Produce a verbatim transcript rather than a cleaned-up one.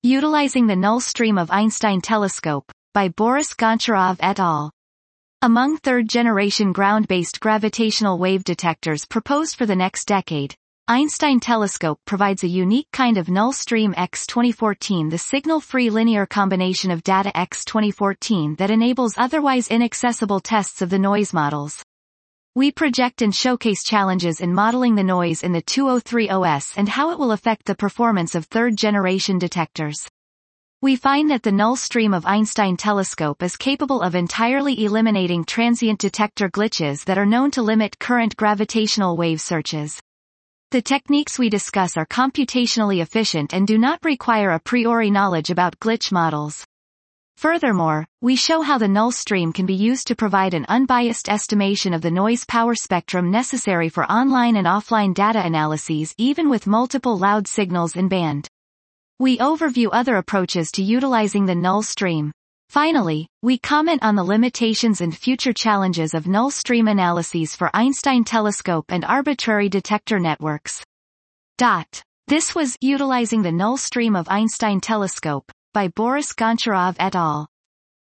Utilizing the Null Stream of Einstein Telescope, by Boris Goncharov et al. Among third-generation ground-based gravitational wave detectors proposed for the next decade, Einstein Telescope provides a unique kind of null stream X twenty fourteen, the signal-free linear combination of data X twenty fourteen that enables otherwise inaccessible tests of the noise models. We project and showcase challenges in modeling the noise in the two oh three O S and how it will affect the performance of third-generation detectors. We find that the null stream of Einstein Telescope is capable of entirely eliminating transient detector glitches that are known to limit current gravitational wave searches. The techniques we discuss are computationally efficient and do not require a priori knowledge about glitch models. Furthermore, we show how the null stream can be used to provide an unbiased estimation of the noise power spectrum necessary for online and offline data analyses even with multiple loud signals in band. We overview other approaches to utilizing the null stream. Finally, we comment on the limitations and future challenges of null stream analyses for Einstein Telescope and arbitrary detector networks. Dot. This was Utilizing the Null Stream of Einstein Telescope, by Boris Goncharov et al.